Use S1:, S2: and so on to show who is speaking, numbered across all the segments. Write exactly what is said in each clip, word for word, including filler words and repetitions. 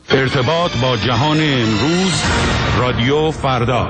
S1: ارتباط با جهان امروز، رادیو فردا.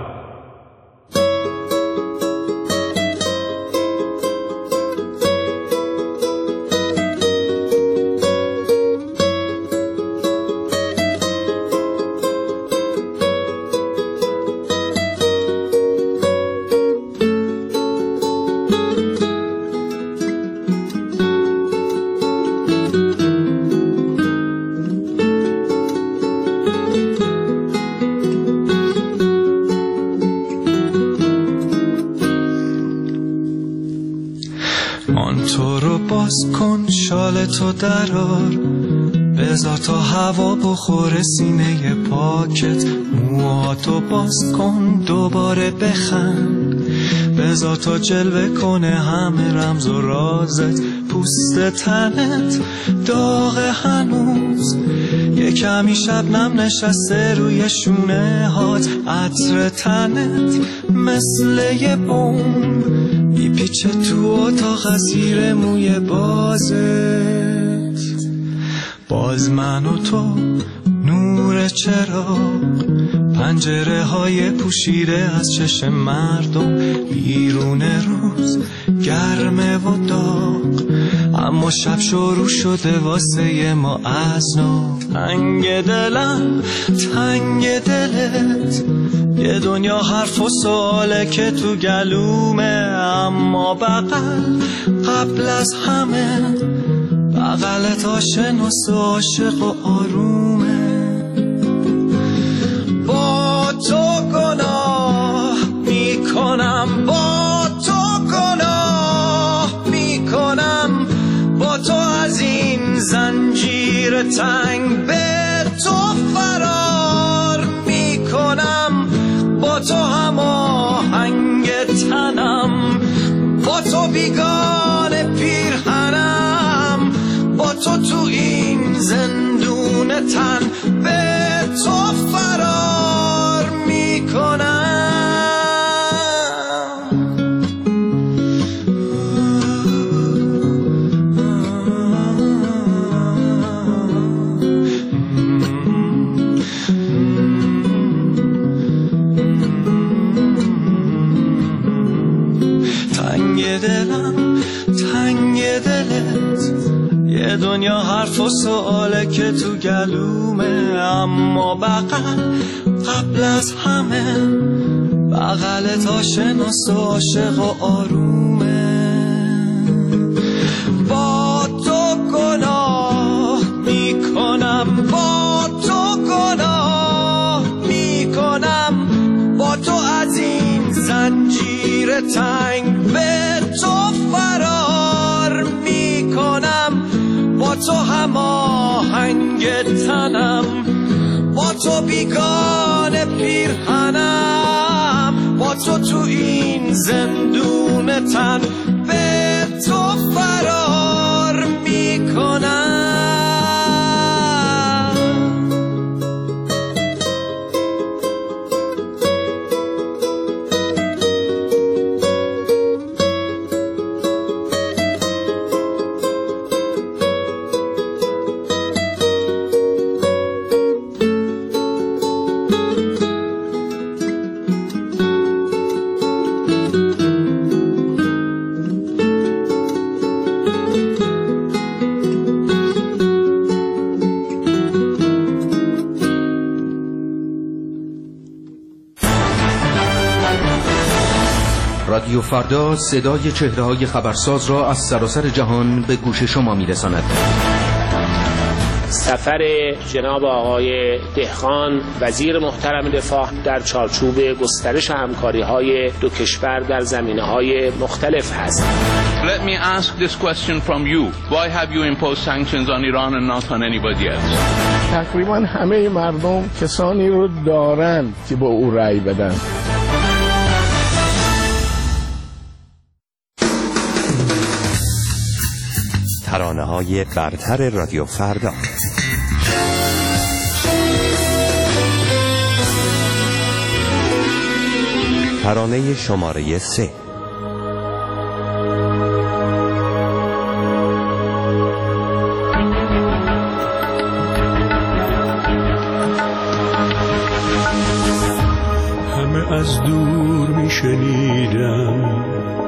S2: تو درار بذار تا هوا بخوره سینه پاکت، موهاتو باز کن دوباره بخند، بذار تا جلوه کنه همه رمز و رازت، پوست تنت داغ هنوز، یه کمی شبنم نشسته روی شونه هات، عطر تنت مثل یه بوم میپیچه تو اتاق زیر موی بازت، باز من و تو نور چراغ، پنجره های پوشیده از چشم مردم، بیرون روز گرمه و داغ، اما شب شروع شده واسه ما از نو، تنگ دلم تنگ دلت، یه دنیا حرف و سواله که تو گلومه، اما بغل قبل از همه بغلت آشناس و عاشق و آرومه، با تو گناه میکنم، با تو گناه میکنم، با تو از این زنجیر تنگ به تو فرار میکنم، با تو هماهنگ تنم، با تو بیگانه پیرهنم، با تو تو این زندون تن به تو فرار میکنم. تنگ دلم تنگ دلت، یه دنیا حرف و سواله که تو گلومه، اما بغل قبل از همه بغلت آشناس و عاشق و آرومه، با تو گناه میکنم، با تو گناه میکنم، با تو از این زنجیر تنگ به تو فرار میکنم، با تو هماهنگ تنم، با تو بیگانه پیرهنم، با تو تو این زندون تن به تو فرار میکنم.
S3: رادیو فردا صدای چهره‌های خبرساز را از سراسر جهان به گوش شما می‌رساند.
S4: سفر جناب آقای دهقان وزیر محترم دفاع در چارچوب گسترش همکاری‌های دو کشور در زمینه‌های مختلف هست.
S5: Let me ask this question from you. Why have you imposed sanctions on Iran and not on anybody else?
S6: تقریبا همه مردم کسانی رو دارن که با او رأی بدن.
S7: ترانه‌های برتر رادیو فردا. ترانه شماره سه.
S8: از دور میشنیدم،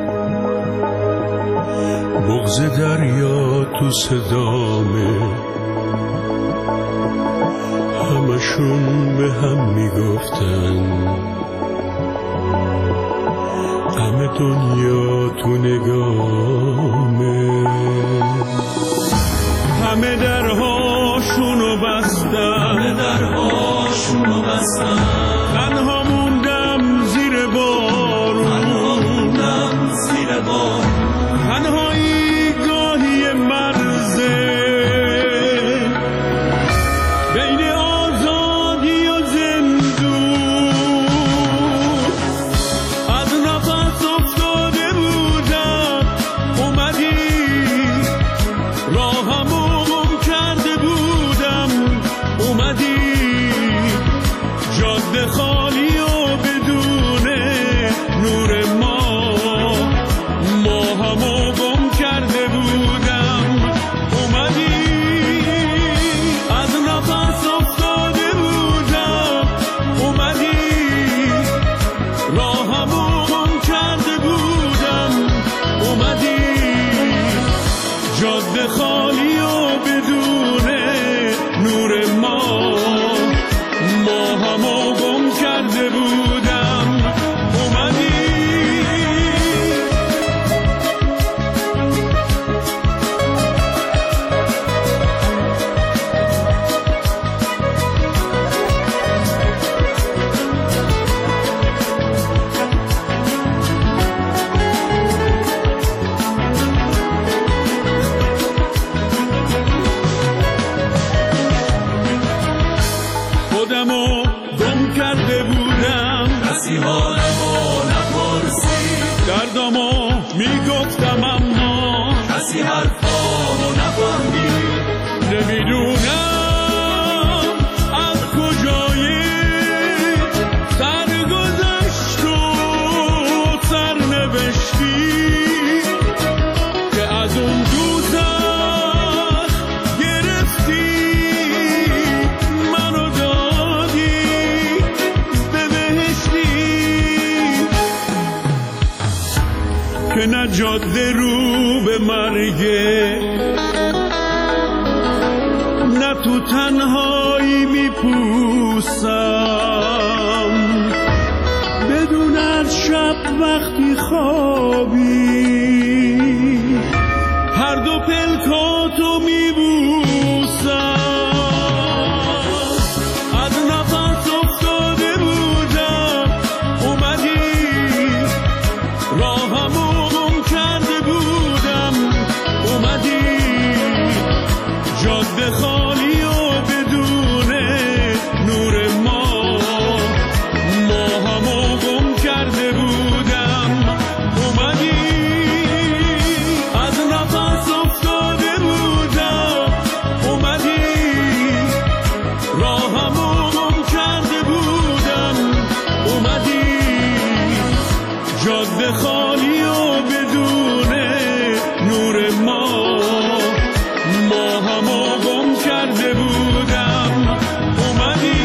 S8: بغض دریا تو صدامه، همشون به هم میگفتن غم دنیا تو نگامه. همه درهاشونو بستن، همه درهاشونو بستن، تنها موندم زیر بارون، تنها موندم زیر بارون، تنهایی گاهی مرزه بین آزادی و زندون. از نفس افتاده بودم، اومدی راهمو گم کرده بودم، اومدی جاده خالی و بدون نور ما، ما همو گم کرده بودم، اومدی از نفس افتاده بودم، اومدی راهمو گم کرده بودم، اومدی جاده خالی و بدون نور ما، ما همو گم کرده بودم، اومدی. خودمو گم کرده بودم، کسی حالمو نپرسید، دردمو میگفتم اما کسی حرفامو نفهمید. نمیدونم از کجای سرگذشت و سرنوشتی که از اون دوزخ گرفتی منو دادی به بهشتی، که نه جاده رو به مرگه، نه تو تنهایی میپوسم، بدون از شب وقتی خوابی هر دو پلکاتو میبوسم. از نفس افتاده بودم، اومدی راهمو گم کرده بودم، اومدی جاده خالی و بدون نور ما، ما همو گم کرده بودم، اومدی از نفس افتاده بودم، اومدی راهمو گم کرده بودم، اومدی جاده خالی و بدون نور ما، ما همو گم کرده بودم، اومدی.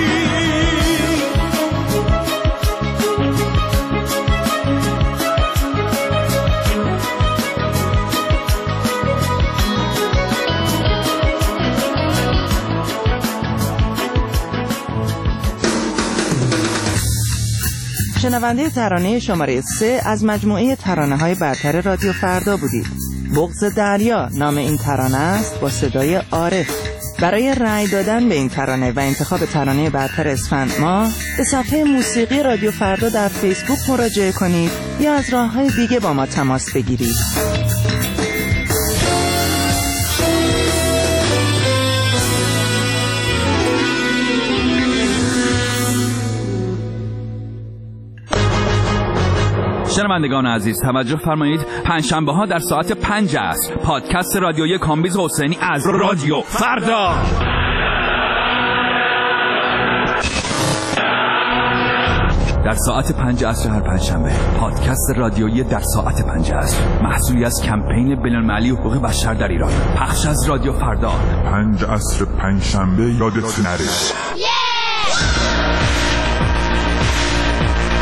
S9: شنونده ترانه شماره سه از مجموعه ترانه‌های برتر رادیو فردا بودید. بغض دریا نام این ترانه است با صدای عارف. برای رأی دادن به این ترانه و انتخاب ترانه برتر اسفند ماه به صفحه موسیقی رادیو فردا در فیسبوک مراجعه کنید یا از راه‌های دیگه با ما تماس بگیرید.
S10: شنوندگان عزیز توجه فرمایید، پنجشنبه ها در ساعت پنج عصر پادکست رادیویی کامبیز حسینی از رادیو فردا. در ساعت پنج عصر هر پنجشنبه پادکست رادیویی در ساعت پنج عصر، محصولی از کمپین بین‌المللی حقوق بشر در ایران، پخش از رادیو فردا.
S11: پنج عصر پنجشنبه یادت نره.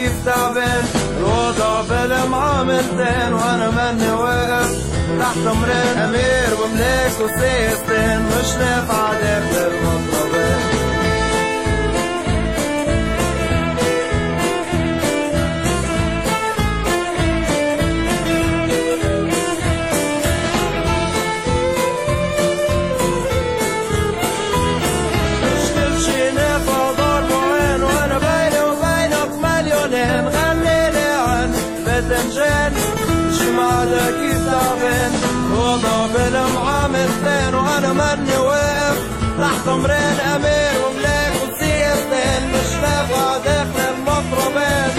S2: كيف تعبان الوضع بلا معاملتين وانا مني واقف تحت امرين امير وملاك وسيستين مش نافع داخل المطربين هذا كيف تعبان وضع بلا معاملتين وانا مني واقف تحت امرين امير وملاك وسيستين مش نافع داخل المطربين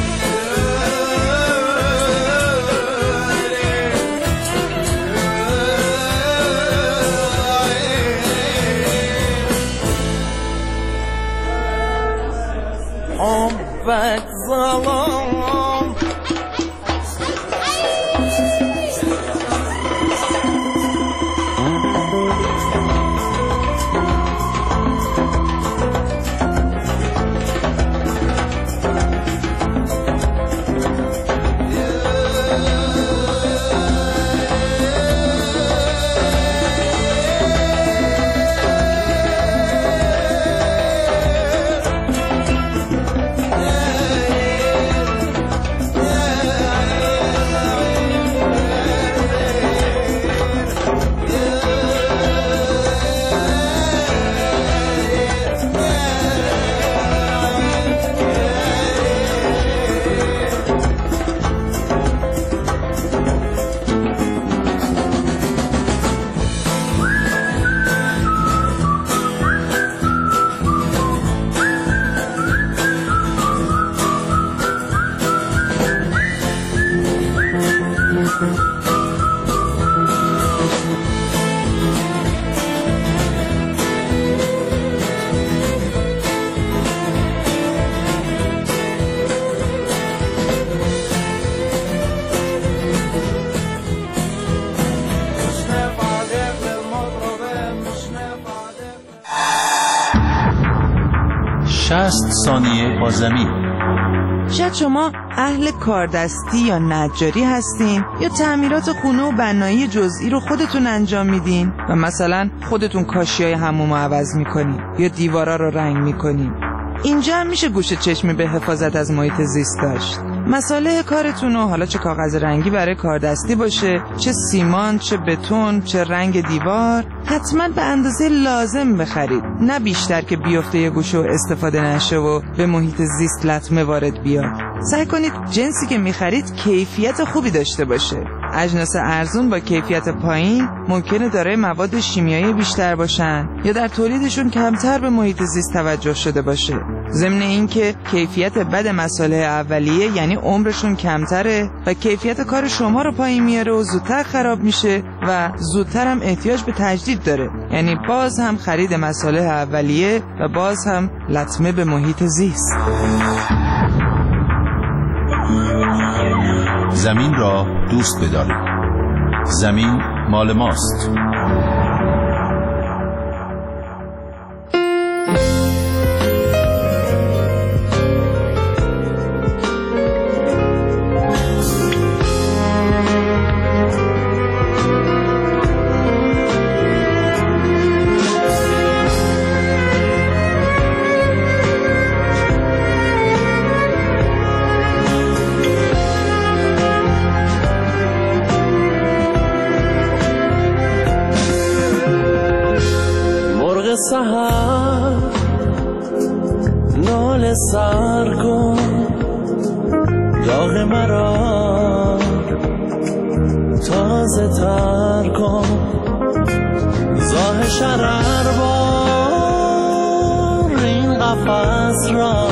S2: حبك ظلام
S11: شصت ثانیه با زمین.
S9: شاید شما اهل کاردستی یا نجاری هستین یا تعمیرات خونه و بنایی جزئی رو خودتون انجام میدین و مثلا خودتون کاشیای حموم رو عوض میکنین یا دیوارا رو رنگ میکنین. اینجا هم میشه گوش چشمی به حفاظت از محیط زیست داشت. مساله کارتون رو حالا چه کاغذ رنگی برای کاردستی باشه، چه سیمان، چه بتون، چه رنگ دیوار، حتما به اندازه لازم بخرید، نه بیشتر که بیفته یه گوشه و استفاده نشه و به محیط زیست لطمه وارد بیاد. سعی کنید جنسی که میخرید کیفیت خوبی داشته باشه. اجناس ارزون با کیفیت پایین ممکنه دارای مواد شیمیایی بیشتر باشن یا در تولیدشون کمتر به محیط زیست توجه شده باشه. ضمن این که کیفیت بد مصالح اولیه یعنی عمرشون کمتره و کیفیت کار شما رو پایین میاره و زودتر خراب میشه و زودتر هم احتیاج به تجدید داره، یعنی باز هم خرید مصالح اولیه و باز هم لطمه به محیط زیست.
S11: زمین را دوست بدارید. زمین مال ماست.
S2: سحر نال سر کن داغ مرا تازه تر کن زاه شرر بار این قفص را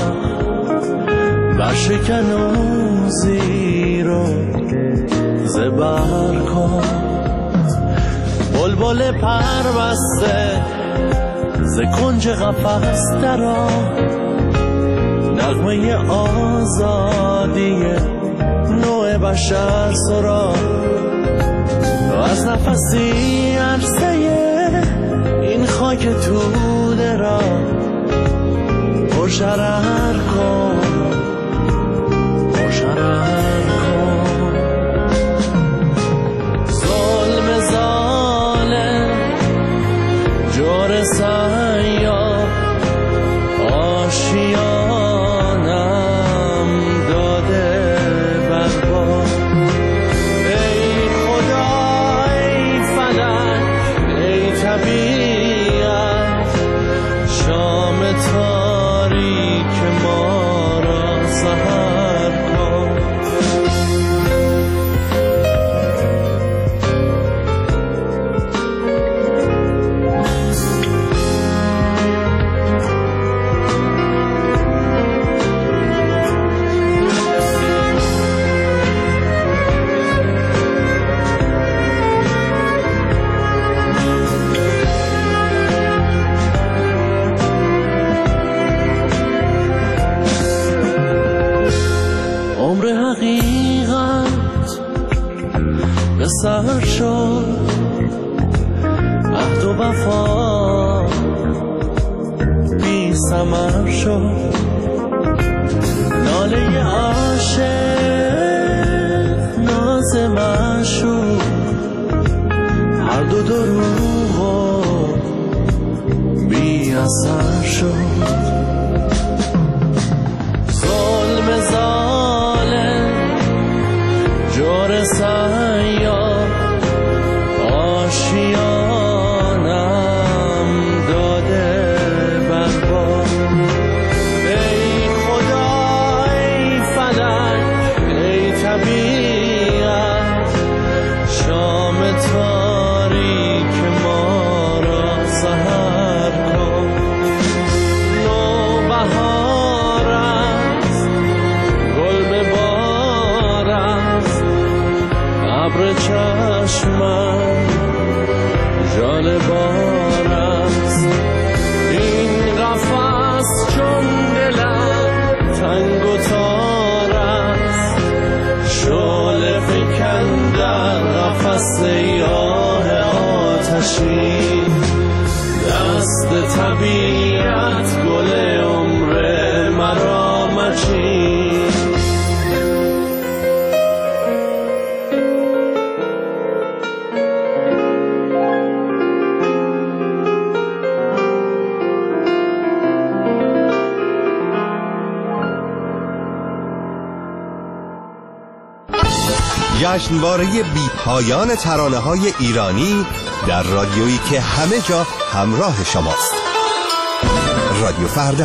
S2: برشکن و زیر و زبر کن بلبل پر بسته ز کنج قفس درآ نغمه آزادی نوع بشر سرا از نفسی عرصه این خاک توده را پر شرر کن جور سیاه آشیانم داده برباد. ای خدا ای فلک ای طبیعت، شام تاریک ما را سحر کن. سر شد عهد و وفا بی ثمر شد. ناله عاشق ناز معشوق هر دو دروغ و بی اثر شد. ظلم ظالم جور سیاه آشیانم داده برباد. ای خدا ای فلک ای طبیعت، شام تاریک ما را سحر کن. نوبهار است گل به بار است، ابر چشمم جال بار است. این قفس چون دلم تنگ و تار است، شعله فکن در قفس سیاه آتشی. دست طبیعت گل عمر مرا مچین.
S7: جشنواره بی پایان ترانه‌های ایرانی در رادیویی که همه جا همراه شماست. رادیو فردا.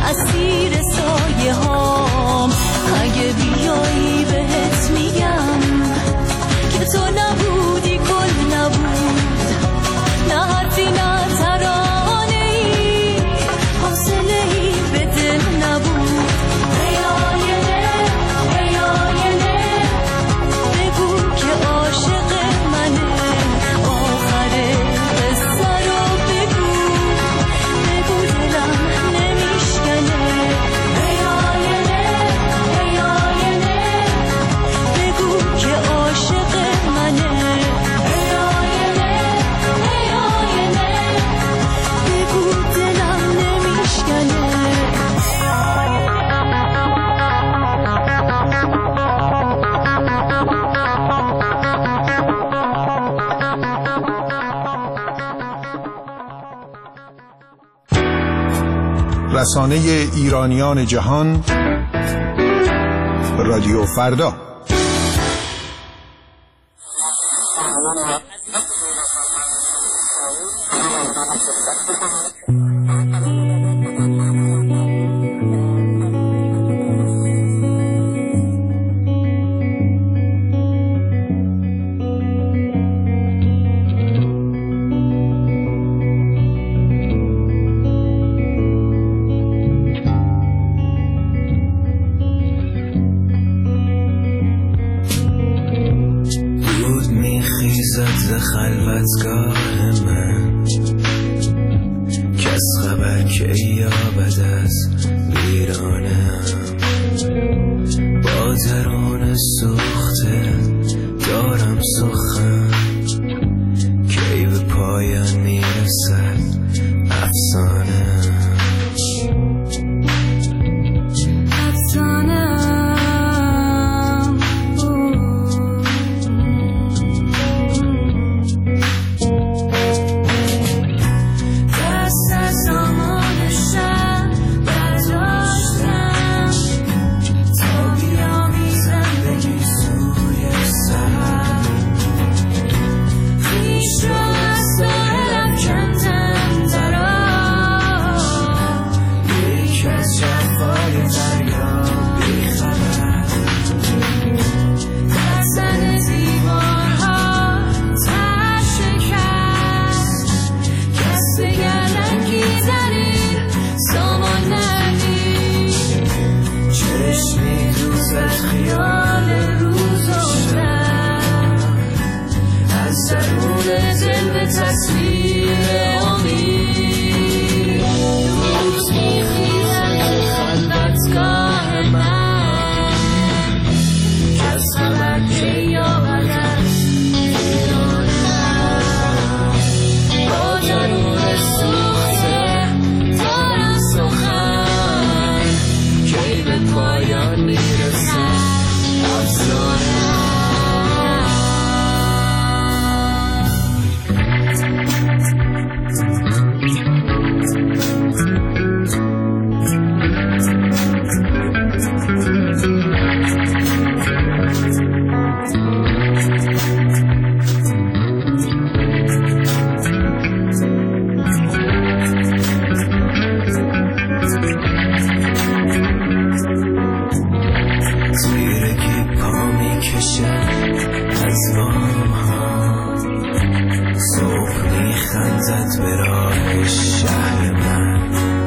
S12: اسیر سایه هام. اگه بیایی بهت میگم که تو نبودی گل نبود، نه حرفی نه ترانه ای، حاصله ای به دل نبود. ای آینه ای آینه بگو که عاشق منه، آخر قصه رو بگو، بگو دلم نمیشکنه. ای آینه ای آینه بگو که عاشق منه، ای آینه ای آینه بگو دلم نمیشکنه.
S13: رسانه ایرانیان جهان، رادیو فردا.
S2: خلوتگاه من کس خبر که یابد از ویرانم، با درون سوخته دارم سخن، کی به پایان میرسد افسانه.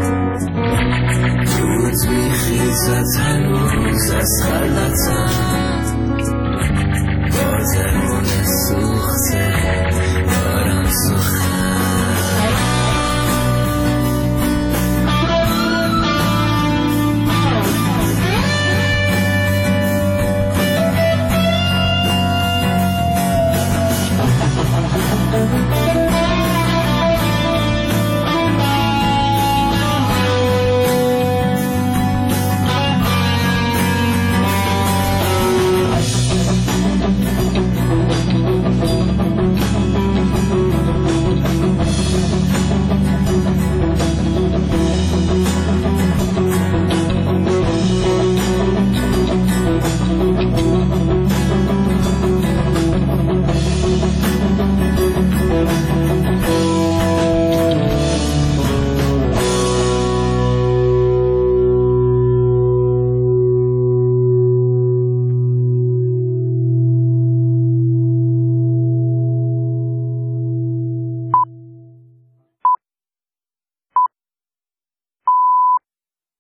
S2: هنوز از خلوتم